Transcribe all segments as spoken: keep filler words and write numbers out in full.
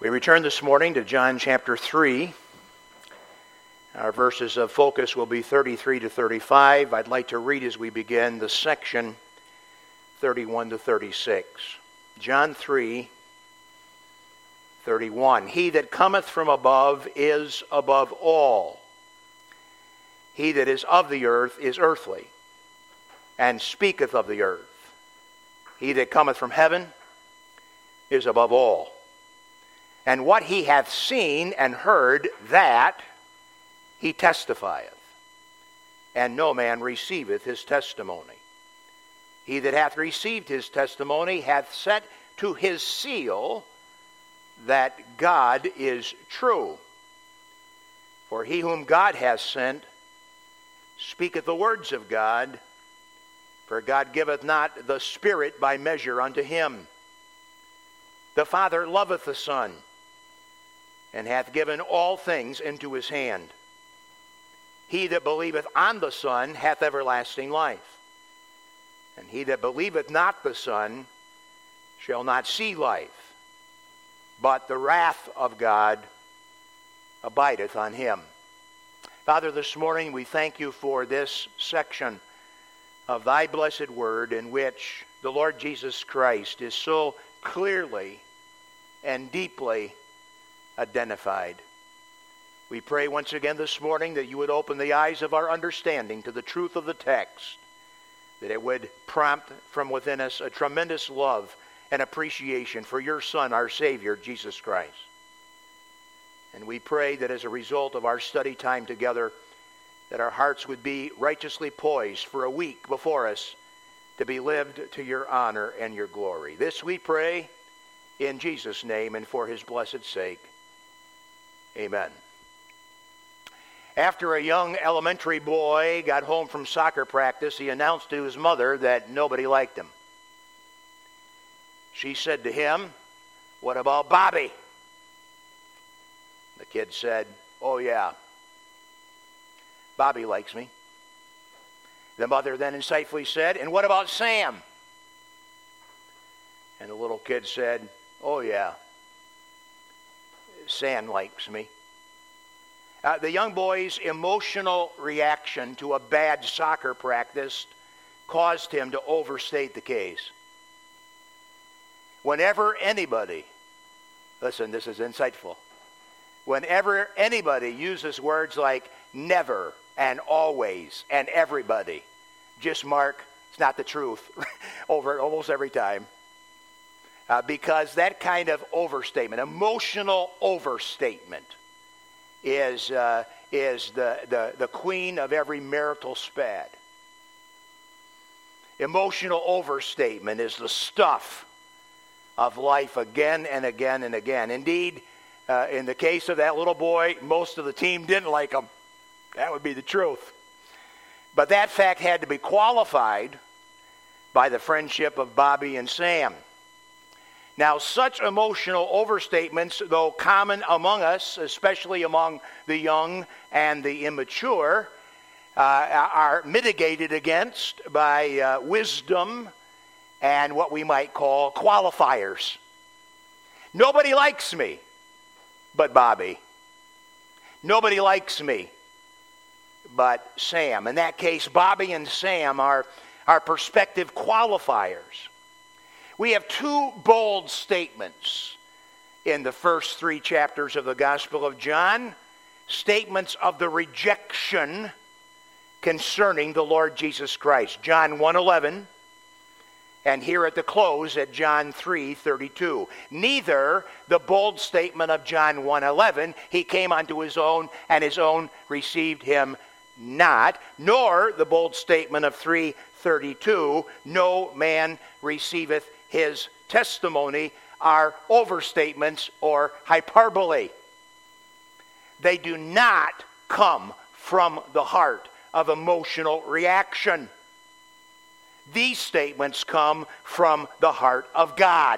We return this morning to John chapter three. Our verses of focus will be thirty-three to thirty-five. I'd like to read as we begin the section thirty-one to thirty-six. John three, thirty-one. He that cometh from above is above all. He that is of the earth is earthly, and speaketh of the earth. He that cometh from heaven is above all. And what he hath seen and heard, that he testifieth, and no man receiveth his testimony. He that hath received his testimony hath set to his seal that God is true. For he whom God hath sent speaketh the words of God, for God giveth not the Spirit by measure unto him. The Father loveth the Son, and hath given all things into his hand. He that believeth on the Son hath everlasting life. And he that believeth not the Son shall not see life, but the wrath of God abideth on him. Father, this morning we thank you for this section of thy blessed word in which the Lord Jesus Christ is so clearly and deeply identified. We pray once again this morning that you would open the eyes of our understanding to the truth of the text, that it would prompt from within us a tremendous love and appreciation for your Son, our Savior, Jesus Christ. And we pray that as a result of our study time together, that our hearts would be righteously poised for a week before us to be lived to your honor and your glory. This we pray in Jesus' name and for his blessed sake. Amen. After a young elementary boy got home from soccer practice, he announced to his mother that nobody liked him. She said to him, "What about Bobby?" The kid said, "Oh yeah, Bobby likes me." The mother then insightfully said, "And what about Sam?" And the little kid said, "Oh yeah, Sam likes me." Uh, the young boy's emotional reaction to a bad soccer practice caused him to overstate the case. Whenever anybody, listen, this is insightful. Whenever anybody uses words like never and always and everybody, just mark it's not the truth over almost every time. Uh, because that kind of overstatement, emotional overstatement, is uh, is the, the, the queen of every marital spat. Emotional overstatement is the stuff of life again and again and again. Indeed, uh, in the case of that little boy, most of the team didn't like him. That would be the truth. But that fact had to be qualified by the friendship of Bobby and Sam. Now, such emotional overstatements, though common among us, especially among the young and the immature, uh, are mitigated against by uh, wisdom and what we might call qualifiers. Nobody likes me but Bobby. Nobody likes me but Sam. In that case, Bobby and Sam are, are prospective qualifiers. We have two bold statements in the first three chapters of the Gospel of John, statements of the rejection concerning the Lord Jesus Christ. John one eleven, and here at the close at John three thirty-two. Neither the bold statement of John one eleven, he came unto his own, and his own received him not, nor the bold statement of three thirty-two, no man receiveth his testimony, are overstatements or hyperbole. They do not come from the heart of emotional reaction. These statements come from the heart of God.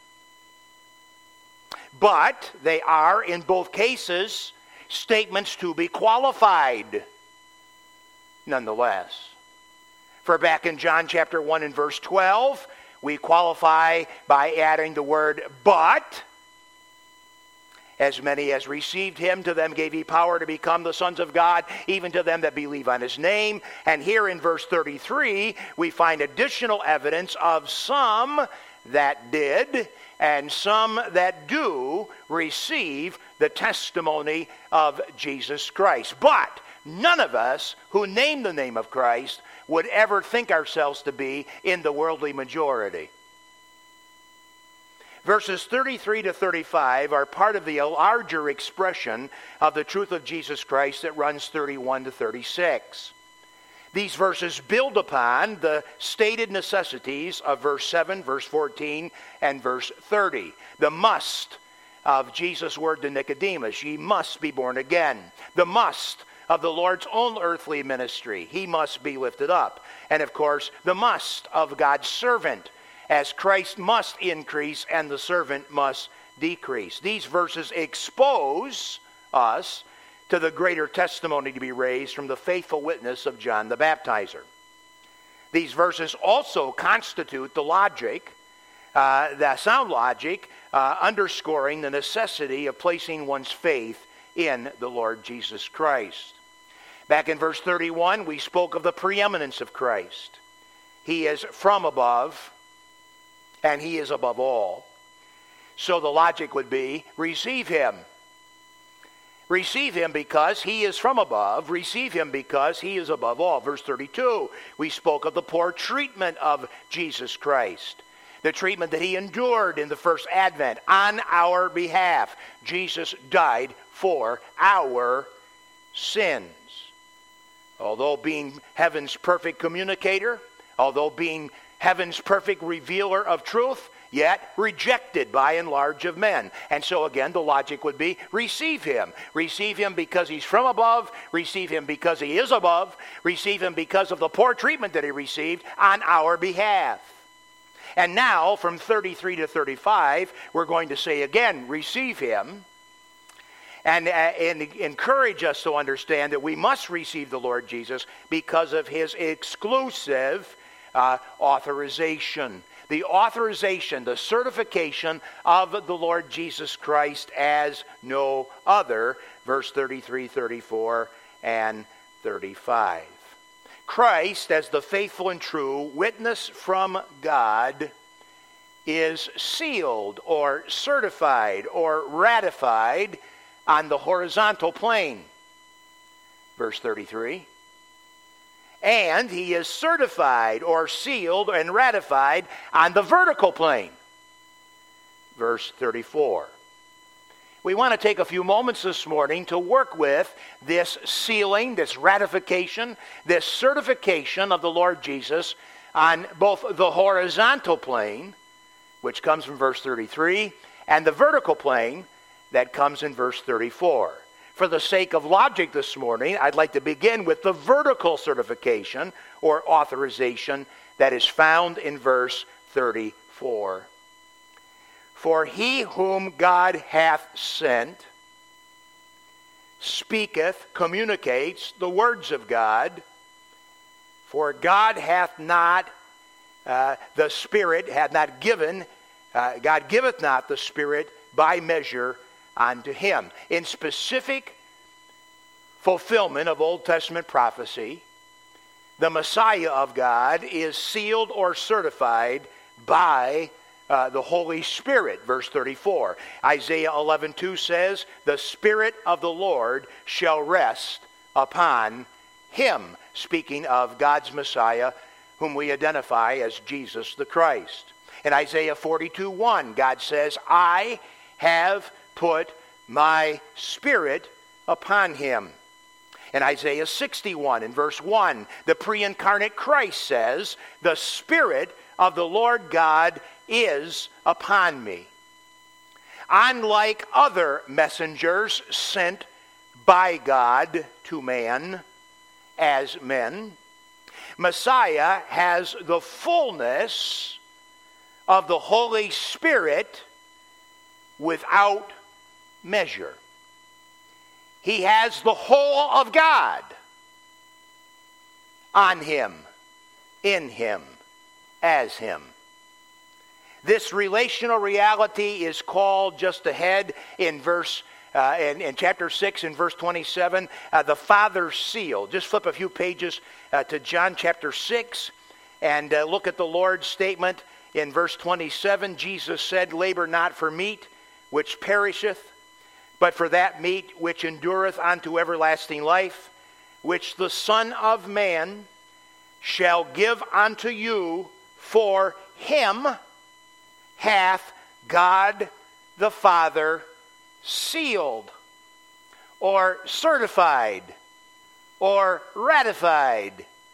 But they are, in both cases, statements to be qualified nonetheless. For back in John chapter one and verse twelve, we qualify by adding the word but. As many as received him, to them gave he power to become the sons of God, even to them that believe on his name. And here in verse thirty-three, we find additional evidence of some that did and some that do receive the testimony of Jesus Christ. But none of us who name the name of Christ would ever think ourselves to be in the worldly majority. Verses thirty-three to thirty-five are part of the larger expression of the truth of Jesus Christ that runs thirty-one to thirty-six. These verses build upon the stated necessities of verse seven, verse fourteen, and verse thirty. The must of Jesus' word to Nicodemus, ye must be born again. The must of the Lord's own earthly ministry, he must be lifted up. And of course, the must of God's servant, as Christ must increase and the servant must decrease. These verses expose us to the greater testimony to be raised from the faithful witness of John the Baptizer. These verses also constitute the logic, uh, the sound logic, uh, underscoring the necessity of placing one's faith in the Lord Jesus Christ. Back in verse thirty-one, we spoke of the preeminence of Christ. He is from above, and he is above all. So the logic would be, receive him. Receive him because he is from above. Receive him because he is above all. Verse thirty-two, we spoke of the poor treatment of Jesus Christ. The treatment that he endured in the first advent on our behalf. Jesus died for our sins. Although being heaven's perfect communicator, although being heaven's perfect revealer of truth, yet rejected by and large of men. And so again, the logic would be, receive him. Receive him because he's from above. Receive him because he is above. Receive him because of the poor treatment that he received on our behalf. And now, from thirty-three to thirty-five, we're going to say again, receive him. And, uh, and encourage us to understand that we must receive the Lord Jesus because of his exclusive uh, authorization. The authorization, the certification of the Lord Jesus Christ as no other. Verse thirty-three, thirty-four, and thirty-five. Christ, as the faithful and true witness from God, is sealed or certified or ratified on the horizontal plane. Verse thirty-three. And he is certified or sealed and ratified on the vertical plane. Verse thirty-four. We want to take a few moments this morning to work with this sealing, this ratification, this certification of the Lord Jesus on both the horizontal plane, which comes from verse thirty-three, and the vertical plane that comes in verse thirty-four. For the sake of logic this morning, I'd like to begin with the vertical certification or authorization that is found in verse thirty-four. For he whom God hath sent speaketh, communicates the words of God. For God hath not, uh, the Spirit hath not given, uh, God giveth not the Spirit by measure unto him. In specific fulfillment of Old Testament prophecy, the Messiah of God is sealed or certified by uh, the Holy Spirit. Verse thirty-four. Isaiah eleven two says, the Spirit of the Lord shall rest upon him. Speaking of God's Messiah, whom we identify as Jesus the Christ. In Isaiah forty-two one, God says, I have put my Spirit upon him. In Isaiah sixty-one, in verse one, the pre-incarnate Christ says, the Spirit of the Lord God is upon me. Unlike other messengers sent by God to man as men, Messiah has the fullness of the Holy Spirit without measure. He has the whole of God on him, in him, as him. This relational reality is called just ahead in verse uh, in, in chapter six and verse twenty-seven, uh, the Father's seal. Just flip a few pages uh, to John chapter six and uh, look at the Lord's statement in verse twenty-seven. Jesus said, "Labor not for meat which perisheth, but for that meat which endureth unto everlasting life, which the Son of Man shall give unto you, for him hath God the Father sealed," or certified, or ratified,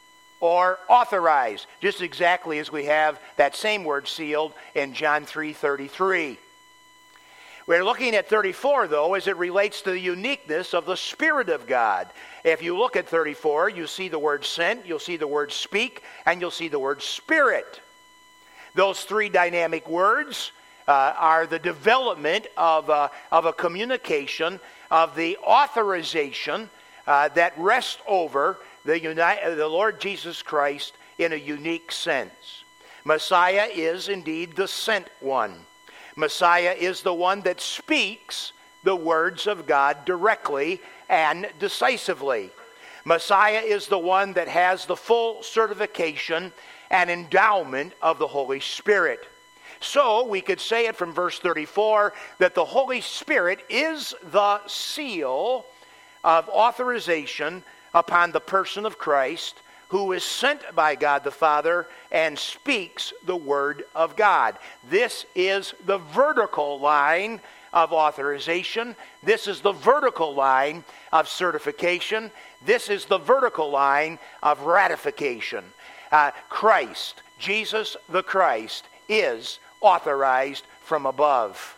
or authorized, just exactly as we have that same word sealed in John three thirty-three. We're looking at thirty-four, though, as it relates to the uniqueness of the Spirit of God. If you look at thirty-four, you see the word sent, you'll see the word speak, and you'll see the word Spirit. Those three dynamic words uh, are the development of a, of a communication, of the authorization uh, that rests over the, uni- the Lord Jesus Christ in a unique sense. Messiah is indeed the sent one. Messiah is the one that speaks the words of God directly and decisively. Messiah is the one that has the full certification and endowment of the Holy Spirit. So we could say it from verse thirty-four that the Holy Spirit is the seal of authorization upon the person of Christ, who is sent by God the Father and speaks the Word of God. This is the vertical line of authorization. This is the vertical line of certification. This is the vertical line of ratification. Uh, Christ, Jesus the Christ, is authorized from above.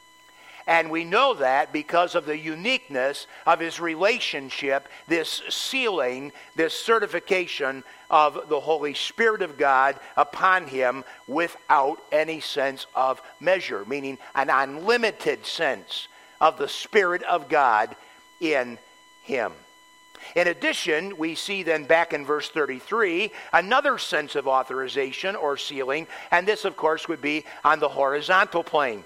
And we know that because of the uniqueness of his relationship, this sealing, this certification of the Holy Spirit of God upon him without any sense of measure, meaning an unlimited sense of the Spirit of God in him. In addition, we see then back in verse thirty-three another sense of authorization or sealing, and this, of course, would be on the horizontal plane.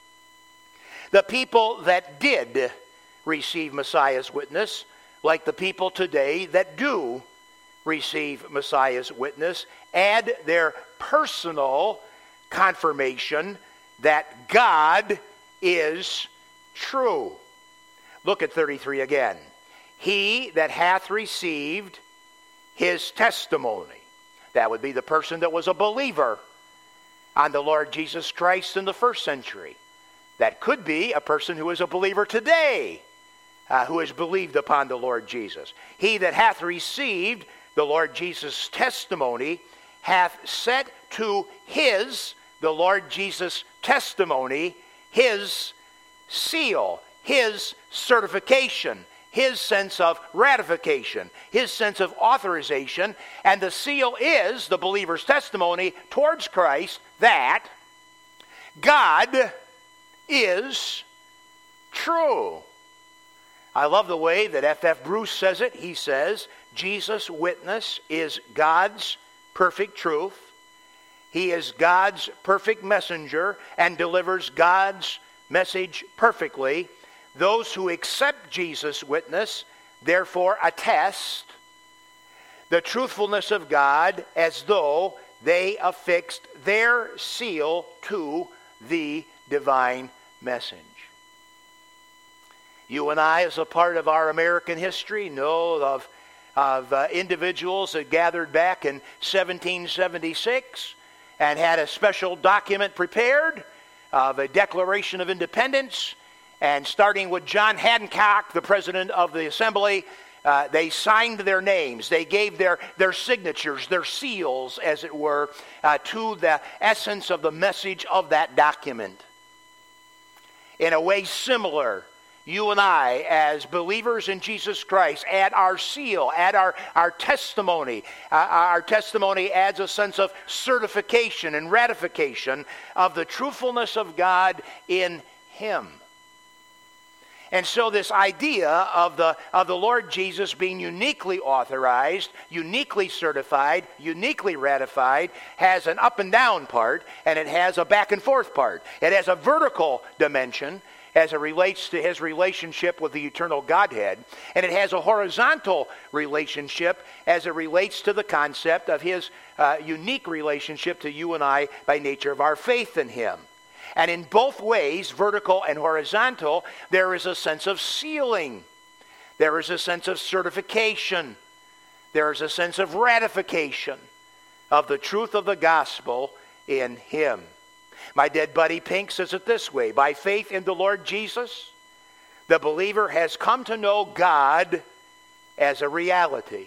The people that did receive Messiah's witness, like the people today that do receive Messiah's witness, add their personal confirmation that God is true. Look at thirty-three again. He that hath received his testimony. That would be the person that was a believer on the Lord Jesus Christ in the first century. That could be a person who is a believer today, uh, who has believed upon the Lord Jesus. He that hath received the Lord Jesus' testimony hath set to his, the Lord Jesus' testimony, his seal, his certification, his sense of ratification, his sense of authorization, and the seal is the believer's testimony towards Christ that God is true. I love the way that F F Bruce says it. He says, Jesus' witness is God's perfect truth. He is God's perfect messenger and delivers God's message perfectly. Those who accept Jesus' witness, therefore, attest the truthfulness of God as though they affixed their seal to the divine message. You and I, as a part of our American history, know of, of uh, individuals that gathered back in seventeen seventy-six and had a special document prepared of a Declaration of Independence. And starting with John Hancock, the President of the Assembly, uh, they signed their names. They gave their, their signatures, their seals, as it were, uh, to the essence of the message of that document. In a way similar, you and I, as believers in Jesus Christ, add our seal, add our, our testimony. Uh, our testimony adds a sense of certification and ratification of the truthfulness of God in Him. And so this idea of the, of the Lord Jesus being uniquely authorized, uniquely certified, uniquely ratified, has an up and down part, and it has a back and forth part. It has a vertical dimension, as it relates to his relationship with the eternal Godhead, and it has a horizontal relationship as it relates to the concept of his uh, unique relationship to you and I by nature of our faith in him. And in both ways, vertical and horizontal, there is a sense of sealing. There is a sense of certification. There is a sense of ratification of the truth of the gospel in him. My dead buddy Pink says it this way: by faith in the Lord Jesus, the believer has come to know God as a reality.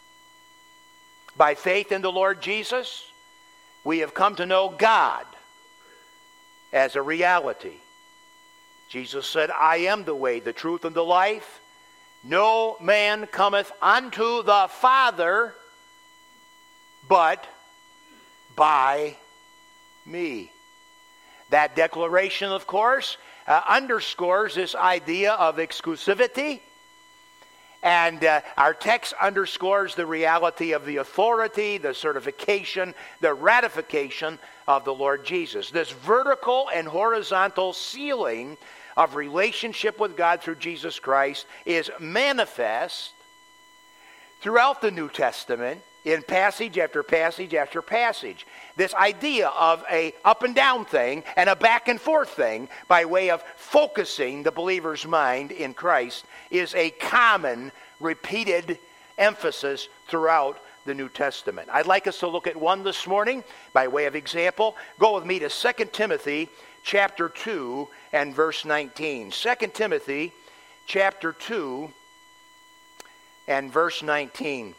By faith in the Lord Jesus, we have come to know God as a reality. Jesus said, I am the way, the truth, and the life. No man cometh unto the Father but by me. That declaration, of course, uh, underscores this idea of exclusivity. And uh, our text underscores the reality of the authority, the certification, the ratification of the Lord Jesus. This vertical and horizontal sealing of relationship with God through Jesus Christ is manifest throughout the New Testament in passage after passage after passage. This idea of a up and down thing and a back and forth thing by way of focusing the believer's mind in Christ is a common, repeated emphasis throughout the New Testament. I'd like us to look at one this morning by way of example. Go with me to Second Timothy chapter two and verse nineteen. Second Timothy chapter two and verse nineteen.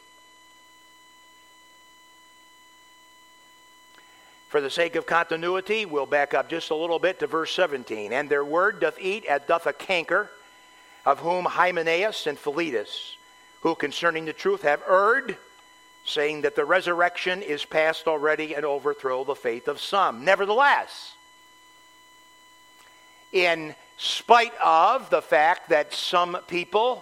For the sake of continuity, we'll back up just a little bit to verse seventeen. And their word doth eat as doth a canker, of whom Hymenaeus and Philetus, who concerning the truth have erred, saying that the resurrection is past already, and overthrow the faith of some. Nevertheless, in spite of the fact that some people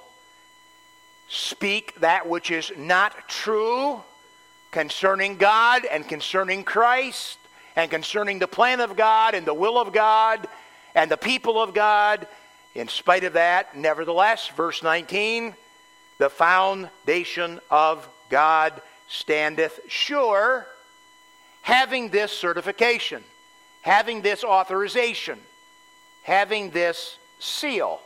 speak that which is not true concerning God and concerning Christ and concerning the plan of God and the will of God and the people of God, in spite of that, nevertheless, verse nineteen, the foundation of God standeth sure, having this certification, having this authorization, having this seal,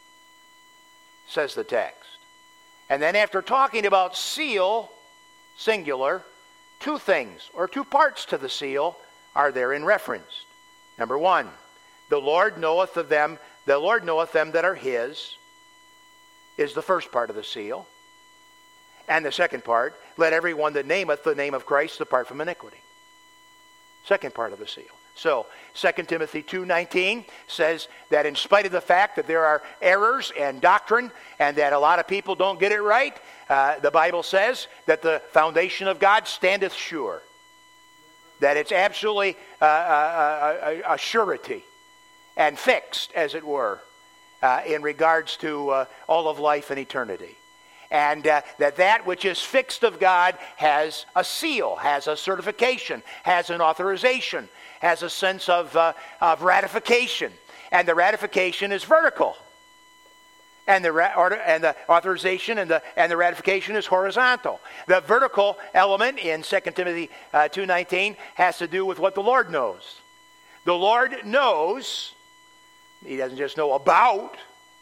says the text. And then after talking about seal, singular, two things or two parts to the seal are therein referenced. Number one, the Lord knoweth of them, the Lord knoweth them that are his, is the first part of the seal. And the second part, let everyone that nameth the name of Christ depart from iniquity. Second part of the seal. So, Second Timothy two nineteen says that in spite of the fact that there are errors and doctrine and that a lot of people don't get it right, uh, the Bible says that the foundation of God standeth sure. That it's absolutely uh, a, a, a surety and fixed, as it were, uh, in regards to uh, all of life and eternity. And uh, that that which is fixed of God has a seal, has a certification, has an authorization, has a sense of, uh, of ratification. And the ratification is vertical. And the, ra- order, and the authorization and the, and the ratification is horizontal. The vertical element in Second Timothy uh, two nineteen has to do with what the Lord knows. The Lord knows, he doesn't just know about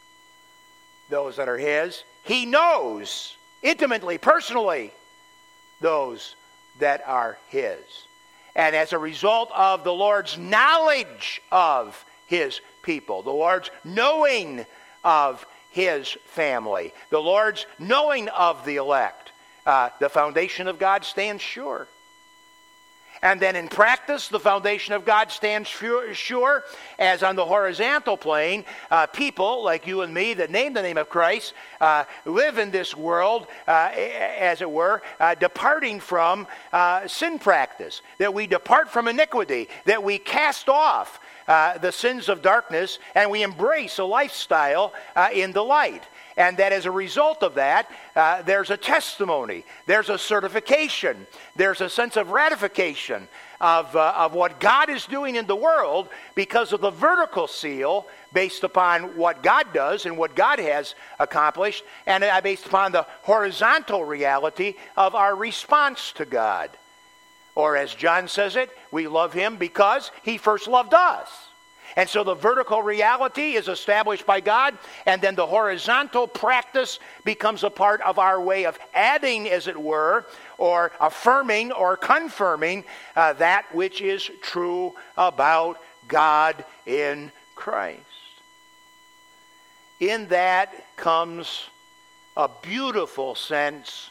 those that are his, he knows intimately, personally, those that are his. And as a result of the Lord's knowledge of his people, the Lord's knowing of his family, the Lord's knowing of the elect, uh, the foundation of God stands sure. And then in practice, the foundation of God stands sure, as on the horizontal plane, uh, people like you and me that name the name of Christ uh, live in this world, uh, as it were, uh, departing from uh, sin practice, that we depart from iniquity, that we cast off uh, the sins of darkness, and we embrace a lifestyle uh, in the light. And that as a result of that, uh, there's a testimony, there's a certification, there's a sense of ratification of, uh, of what God is doing in the world because of the vertical seal based upon what God does and what God has accomplished, and uh, based upon the horizontal reality of our response to God. Or as John says it, we love him because he first loved us. And so the vertical reality is established by God, and then the horizontal practice becomes a part of our way of adding, as it were, or affirming or confirming uh, that which is true about God in Christ. In that comes a beautiful sense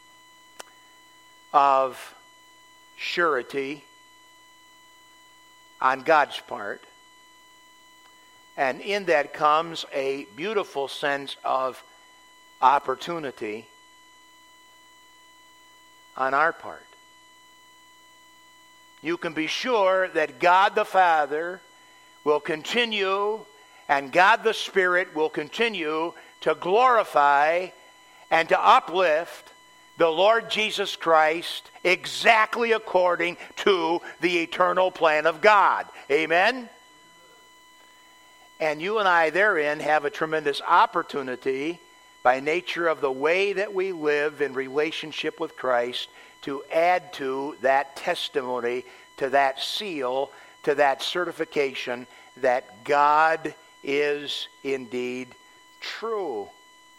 of surety on God's part. And in that comes a beautiful sense of opportunity on our part. You can be sure that God the Father will continue, and God the Spirit will continue to glorify and to uplift the Lord Jesus Christ exactly according to the eternal plan of God. Amen? And you and I therein have a tremendous opportunity by nature of the way that we live in relationship with Christ to add to that testimony, to that seal, to that certification that God is indeed true.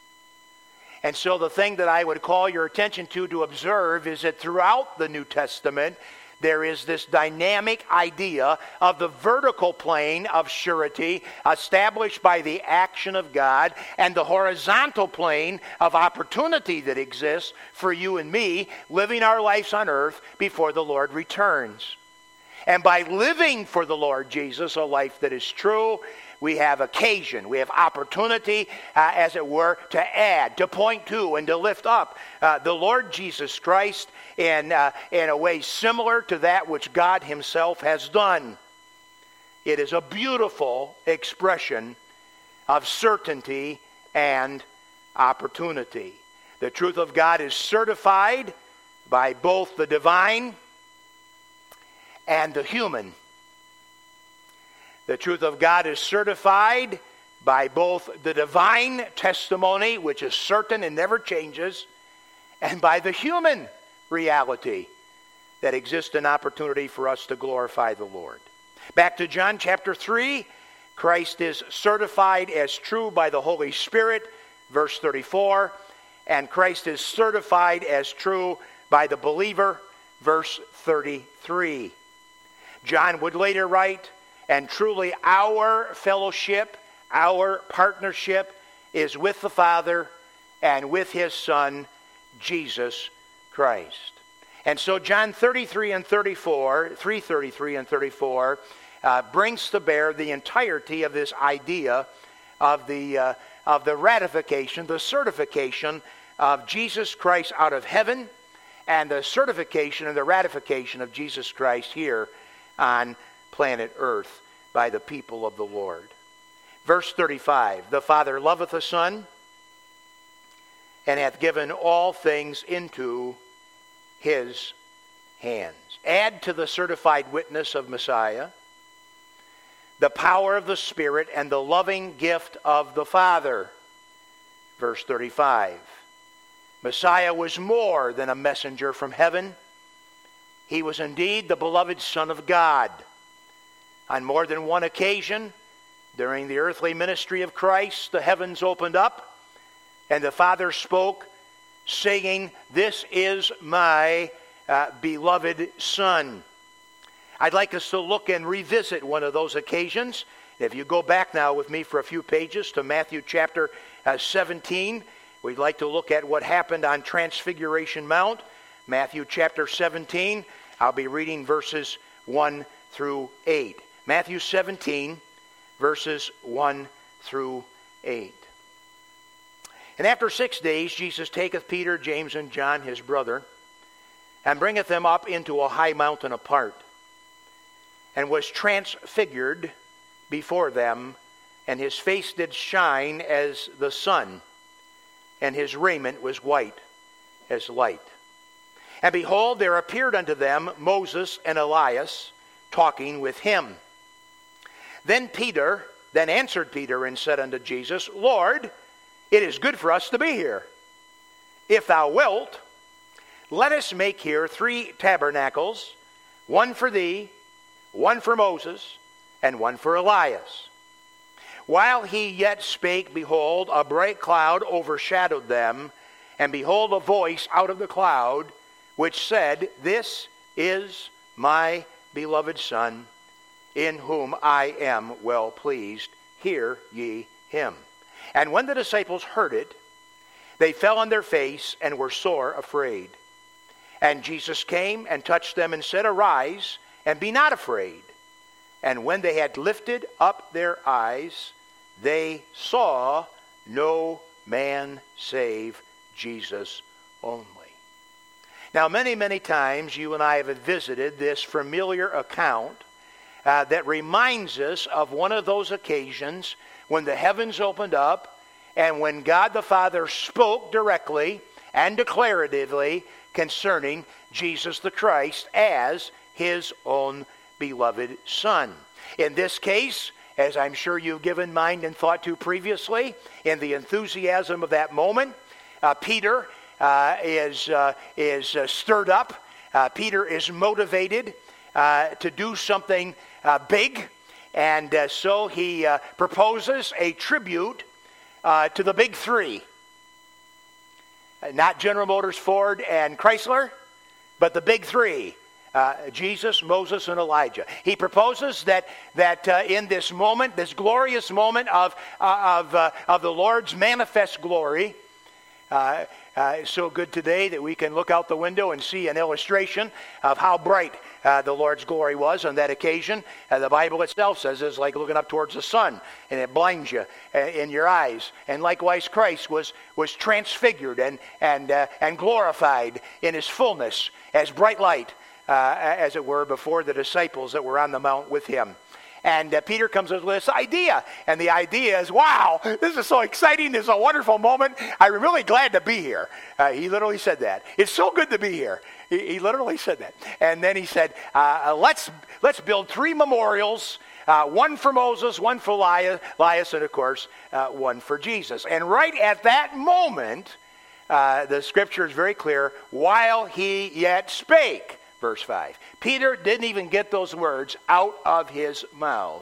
And so the thing that I would call your attention to to observe is that throughout the New Testament, there is this dynamic idea of the vertical plane of surety established by the action of God, and the horizontal plane of opportunity that exists for you and me living our lives on earth before the Lord returns. And by living for the Lord Jesus a life that is true, we have occasion, we have opportunity, uh, as it were, to add, to point to, and to lift up uh, the Lord Jesus Christ in, uh, in a way similar to that which God himself has done. It is a beautiful expression of certainty and opportunity. The truth of God is certified by both the divine and the human. The truth of God is certified by both the divine testimony, which is certain and never changes, and by the human reality that exists an opportunity for us to glorify the Lord. Back to John chapter three, Christ is certified as true by the Holy Spirit, verse thirty-four, and Christ is certified as true by the believer, verse thirty-three. John would later write, and truly our fellowship, our partnership is with the Father and with his Son, Jesus Christ. And so John thirty-three and thirty-four, three thirty-three and thirty-four, uh, brings to bear the entirety of this idea of the, uh, of the ratification, the certification of Jesus Christ out of heaven, and the certification and the ratification of Jesus Christ here on planet Earth by the people of the Lord. Verse thirty-five, the Father loveth the Son, and hath given all things into his hands. Add to the certified witness of Messiah the power of the Spirit and the loving gift of the Father. Verse thirty-five, Messiah was more than a messenger from heaven. He was indeed the beloved Son of God. On more than one occasion, during the earthly ministry of Christ, the heavens opened up, and the Father spoke, saying, "This is my uh, beloved Son." I'd like us to look and revisit one of those occasions. If you go back now with me for a few pages to Matthew chapter uh, seventeen, we'd like to look at what happened on Transfiguration Mount. Matthew chapter seventeen, I'll be reading verses one through eight. Matthew seventeen, verses one through eight. And after six days Jesus taketh Peter, James, and John his brother, and bringeth them up into a high mountain apart, and was transfigured before them, and his face did shine as the sun, and his raiment was white as light. And behold, there appeared unto them Moses and Elias, talking with him. Then Peter, then answered Peter and said unto Jesus, Lord, it is good for us to be here. If thou wilt, let us make here three tabernacles, one for thee, one for Moses, and one for Elias. While he yet spake, behold, a bright cloud overshadowed them, and behold, a voice out of the cloud, which said, This is my beloved Son, in whom I am well pleased. Hear ye him. And when the disciples heard it, they fell on their face and were sore afraid. And Jesus came and touched them and said, Arise, and be not afraid. And when they had lifted up their eyes, they saw no man save Jesus only. Now, many, many times you and I have visited this familiar account uh, that reminds us of one of those occasions when the heavens opened up and when God the Father spoke directly and declaratively concerning Jesus the Christ as his own beloved Son. In this case, as I'm sure you've given mind and thought to previously, in the enthusiasm of that moment, uh, Peter uh, is, uh, is uh, stirred up. Uh, Peter is motivated uh, to do something uh, big, and uh, so he uh, proposes a tribute uh, to the big three. Uh, not General Motors, Ford, and Chrysler, but the big three. Uh, Jesus, Moses, and Elijah. He proposes that that uh, in this moment, this glorious moment of uh, of uh, of the Lord's manifest glory, uh, uh, it's so good today that we can look out the window and see an illustration of how bright uh, the Lord's glory was on that occasion. Uh, the Bible itself says it's like looking up towards the sun, and it blinds you uh, in your eyes. And likewise, Christ was was transfigured and and uh, and glorified in his fullness as bright light. Uh, as it were, before the disciples that were on the mount with him. And uh, Peter comes up with this idea. And the idea is, wow, this is so exciting. This is a wonderful moment. I'm really glad to be here. Uh, he literally said that. It's so good to be here. He, he literally said that. And then he said, uh, let's, let's build three memorials. Uh, one for Moses, one for Elias, Elias and of course, uh, one for Jesus. And right at that moment, uh, the scripture is very clear, while he yet spake. Verse five. Peter didn't even get those words out of his mouth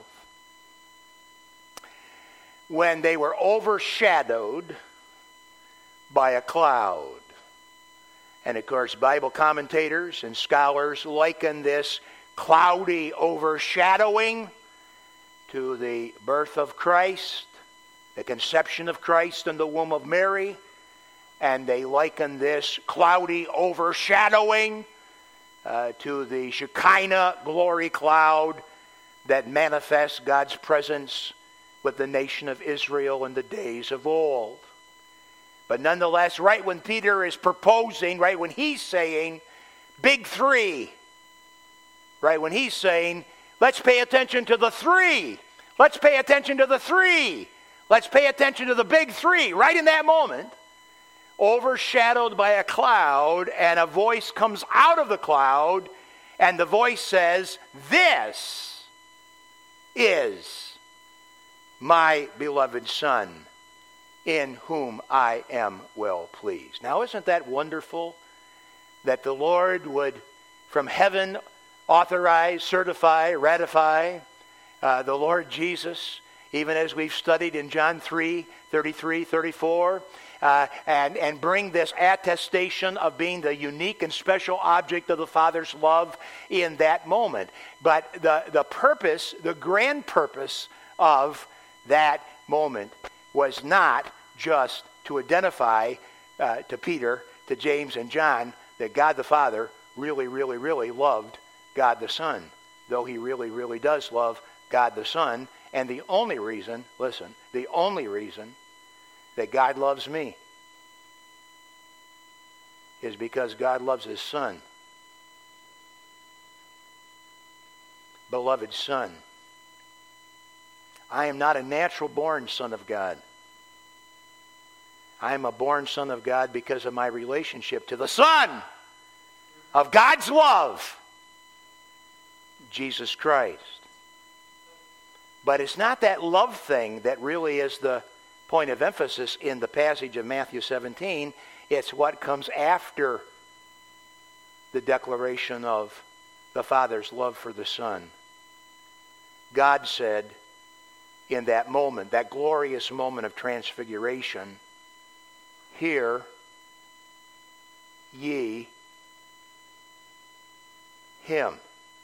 when they were overshadowed by a cloud. And of course, Bible commentators and scholars liken this cloudy overshadowing to the birth of Christ, the conception of Christ in the womb of Mary, and they liken this cloudy overshadowing Uh, to the Shekinah glory cloud that manifests God's presence with the nation of Israel in the days of old. But nonetheless, right when Peter is proposing, right when he's saying, big three, right when he's saying, let's pay attention to the three, let's pay attention to the three, let's pay attention to the big three, right in that moment, overshadowed by a cloud, and a voice comes out of the cloud, and the voice says, This is my beloved Son, in whom I am well pleased. Now, isn't that wonderful that the Lord would, from heaven, authorize, certify, ratify uh, the Lord Jesus, even as we've studied in John three, thirty-three, thirty-four, Uh, and, and bring this attestation of being the unique and special object of the Father's love in that moment. But the, the purpose, the grand purpose of that moment was not just to identify uh, to Peter, to James, and John that God the Father really, really, really loved God the Son, though he really, really does love God the Son. And the only reason, listen, the only reason that God loves me is because God loves his Son. Beloved Son. I am not a natural born son of God. I am a born son of God because of my relationship to the Son. of God's love, Jesus Christ. But it's not that love thing that really is the point of emphasis in the passage of Matthew seventeen. It's what comes after the declaration of the Father's love for the Son. God said in that moment, that glorious moment of transfiguration, "Hear ye him."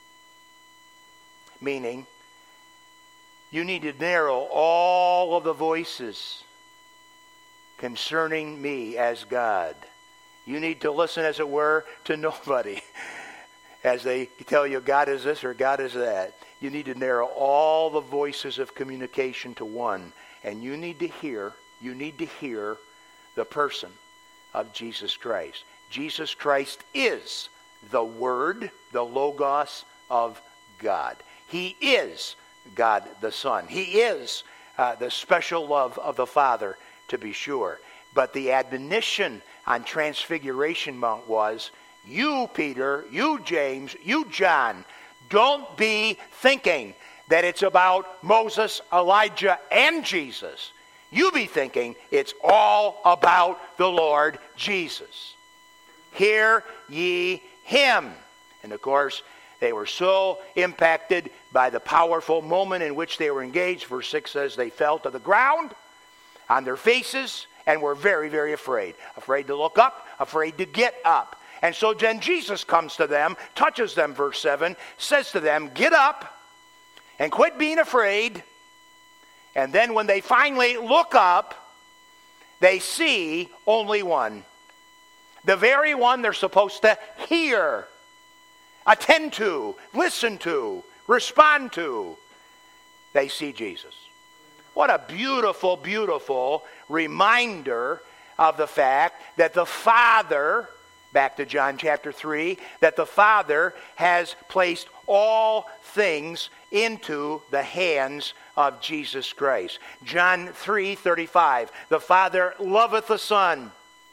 Meaning, you need to narrow all of the voices concerning me as God. You need to listen, as it were, to nobody as they tell you God is this or God is that. You need to narrow all the voices of communication to one. And you need to hear, you need to hear the person of Jesus Christ. Jesus Christ is the Word, the Logos of God. He is God the Son. He is uh, the special love of the Father, to be sure. But the admonition on Transfiguration Mount was, you, Peter, you, James, you, John, don't be thinking that it's about Moses, Elijah, and Jesus. You be thinking it's all about the Lord Jesus. Hear ye him. And of course, they were so impacted by the powerful moment in which they were engaged. Verse six says they fell to the ground on their faces and were very, very afraid. Afraid to look up, afraid to get up. And so then Jesus comes to them, touches them, verse seven, says to them, get up and quit being afraid. And then when they finally look up, they see only one. The very one they're supposed to hear, attend to, listen to, respond to. They see Jesus. What a beautiful, beautiful reminder of the fact that the Father, back to John chapter three, that the Father has placed all things into the hands of Jesus Christ. John three thirty-five, the Father loveth the Son,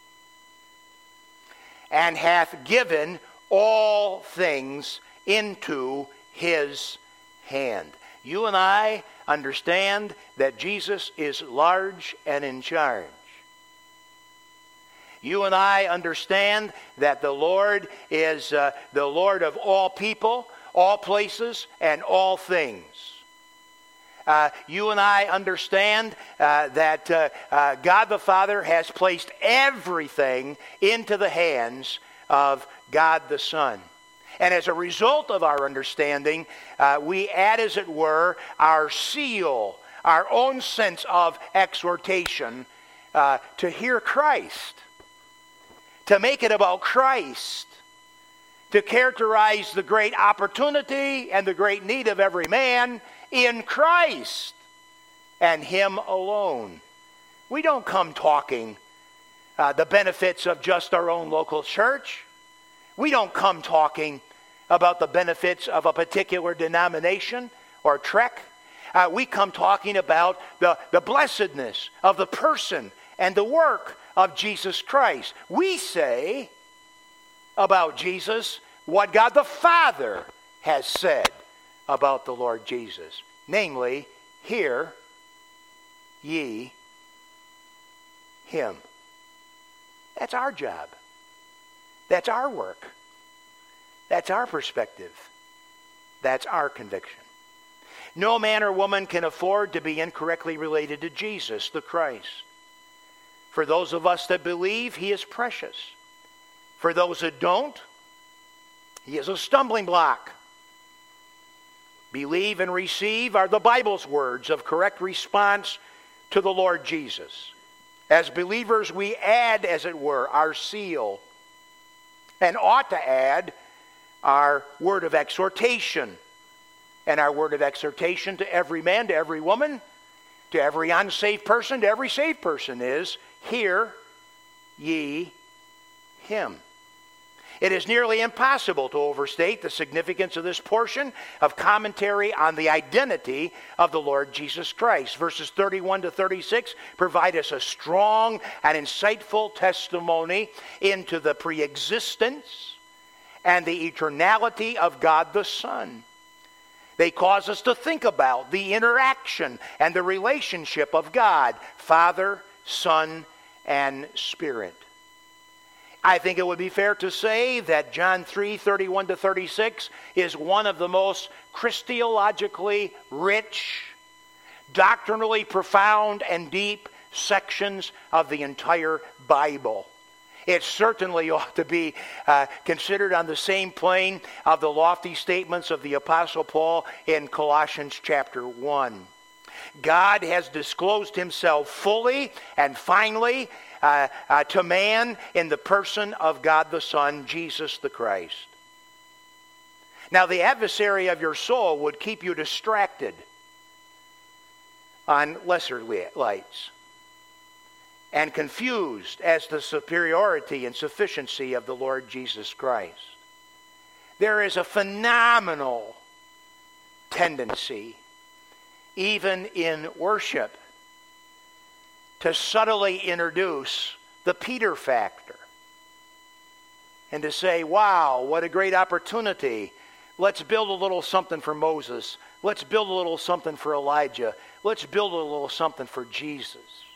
and hath given all things into his hand. You and I understand that Jesus is large and in charge. You and I understand that the Lord is uh, the Lord of all people, all places, and all things. Uh, you and I understand uh, that uh, uh, God the Father has placed everything into the hands of God the Son. And as a result of our understanding, uh, we add, as it were, our seal, our own sense of exhortation uh, to hear Christ, to make it about Christ, to characterize the great opportunity and the great need of every man in Christ and Him alone. We don't come talking uh, the benefits of just our own local church. We don't come talking about the benefits of a particular denomination or trek. Uh, we come talking about the, the blessedness of the person and the work of Jesus Christ. We say about Jesus what God the Father has said about the Lord Jesus. Namely, hear ye him. That's our job. That's our work. That's our perspective. That's our conviction. No man or woman can afford to be incorrectly related to Jesus, the Christ. For those of us that believe, He is precious. For those that don't, He is a stumbling block. Believe and receive are the Bible's words of correct response to the Lord Jesus. As believers, we add, as it were, our seal, and ought to add our word of exhortation. And our word of exhortation to every man, to every woman, to every unsaved person, to every saved person is, hear ye him. It is nearly impossible to overstate the significance of this portion of commentary on the identity of the Lord Jesus Christ. Verses thirty-one to thirty-six provide us a strong and insightful testimony into the preexistence and the eternality of God the Son. They cause us to think about the interaction and the relationship of God, Father, Son, and Spirit. I think it would be fair to say that John three, thirty-one to thirty-six is one of the most Christologically rich, doctrinally profound, and deep sections of the entire Bible. It certainly ought to be uh, considered on the same plane of the lofty statements of the Apostle Paul in Colossians chapter one. God has disclosed himself fully and finally uh, uh, to man in the person of God the Son, Jesus the Christ. Now, the adversary of your soul would keep you distracted on lesser lights and confused as to the superiority and sufficiency of the Lord Jesus Christ. There is a phenomenal tendency, even in worship, to subtly introduce the Peter factor and to say, wow, what a great opportunity. Let's build a little something for Moses. Let's build a little something for Elijah. Let's build a little something for Jesus.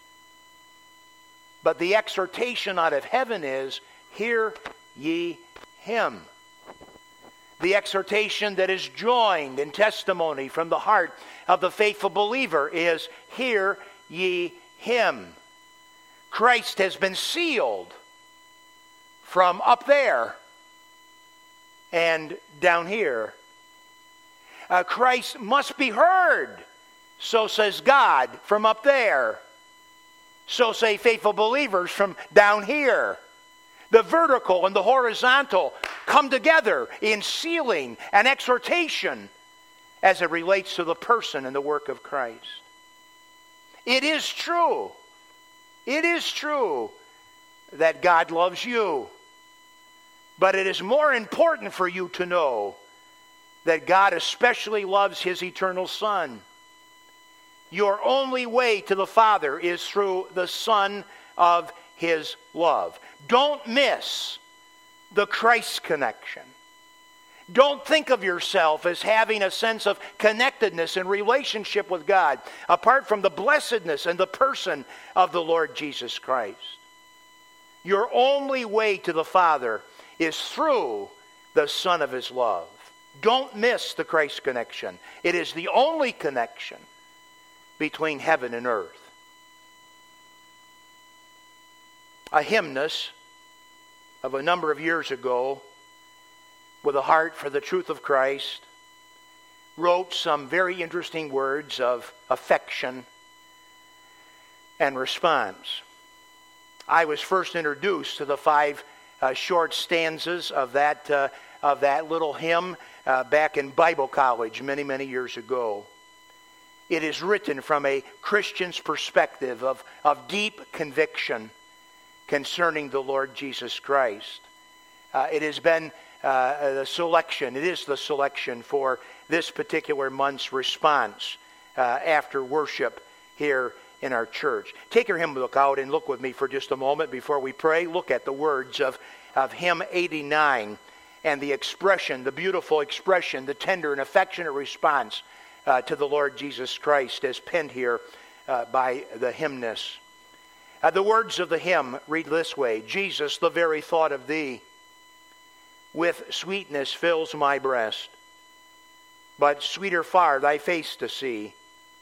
But the exhortation out of heaven is, hear ye him. The exhortation that is joined in testimony from the heart of the faithful believer is, hear ye him. Christ has been sealed from up there and down here. Uh, Christ must be heard, so says God, from up there. So say faithful believers from down here. The vertical and the horizontal come together in sealing and exhortation as it relates to the person and the work of Christ. It is true. It is true that God loves you. But it is more important for you to know that God especially loves his eternal Son. Your only way to the Father is through the Son of his love. Don't miss the Christ connection. Don't think of yourself as having a sense of connectedness and relationship with God apart from the blessedness and the person of the Lord Jesus Christ. Your only way to the Father is through the Son of his love. Don't miss the Christ connection. It is the only connection between heaven and earth. A hymnist of a number of years ago, with a heart for the truth of Christ, wrote some very interesting words of affection and response. I was first introduced to the five uh, short stanzas of that uh, of that little hymn uh, back in Bible college many, many years ago. It is written from a Christian's perspective of, of deep conviction concerning the Lord Jesus Christ. Uh, it has been uh, the selection, it is the selection for this particular month's response uh, after worship here in our church. Take your hymn book out and look with me for just a moment before we pray. Look at the words of, of hymn eighty-nine and the expression, the beautiful expression, the tender and affectionate response Uh, to the Lord Jesus Christ as penned here uh, by the hymnist. Uh, the words of the hymn read this way: Jesus, the very thought of thee with sweetness fills my breast, but sweeter far thy face to see,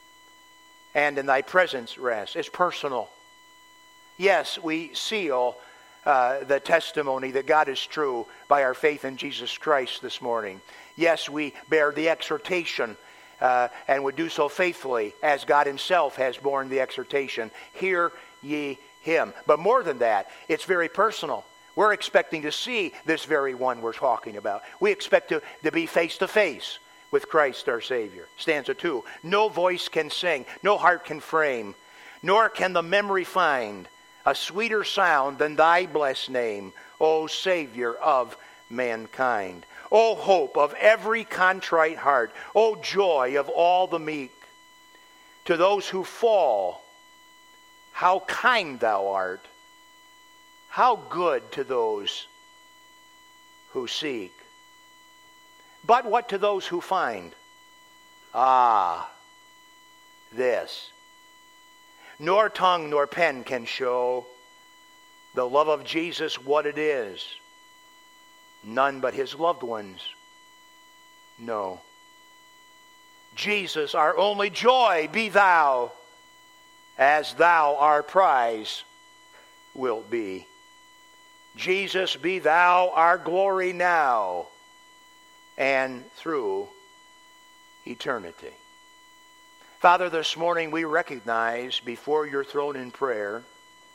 and in thy presence rest. It's personal. Yes, we seal uh, the testimony that God is true by our faith in Jesus Christ this morning. Yes, we bear the exhortation Uh, and would do so faithfully as God himself has borne the exhortation. Hear ye him. But more than that, it's very personal. We're expecting to see this very one we're talking about. We expect to, to be face to face with Christ our Savior. Stanza two. No voice can sing, no heart can frame, nor can the memory find a sweeter sound than thy blessed name, O Savior of mankind. O hope of every contrite heart, O joy of all the meek. To those who fall, how kind thou art, how good to those who seek. But what to those who find? Ah, this. Nor tongue nor pen can show the love of Jesus what it is. None but his loved ones know. Jesus, our only joy, be thou, as thou our prize wilt be. Jesus, be thou our glory now and through eternity. Father, this morning we recognize before your throne in prayer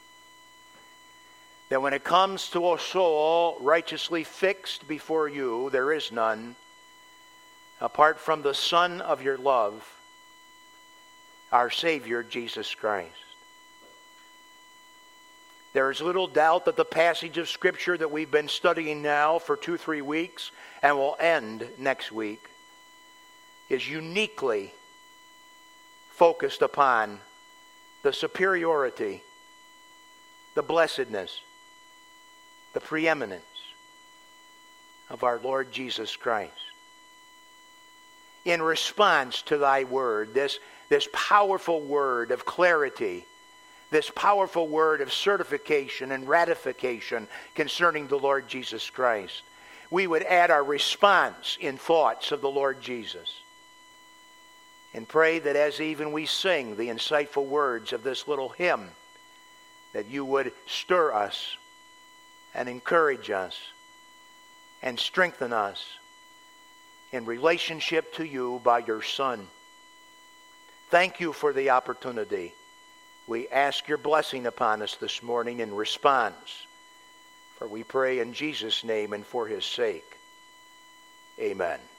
that when it comes to a soul righteously fixed before you, there is none apart from the Son of your love, our Savior, Jesus Christ. There is little doubt that the passage of Scripture that we've been studying now for two, three weeks and will end next week is uniquely focused upon the superiority, the blessedness, the preeminence of our Lord Jesus Christ. In response to thy word, this, this powerful word of clarity, this powerful word of certification and ratification concerning the Lord Jesus Christ, we would add our response in thoughts of the Lord Jesus. And pray that as even we sing the insightful words of this little hymn, that you would stir us and encourage us and strengthen us in relationship to you by your Son. Thank you for the opportunity. We ask your blessing upon us this morning in response. For we pray in Jesus' name and for his sake. Amen.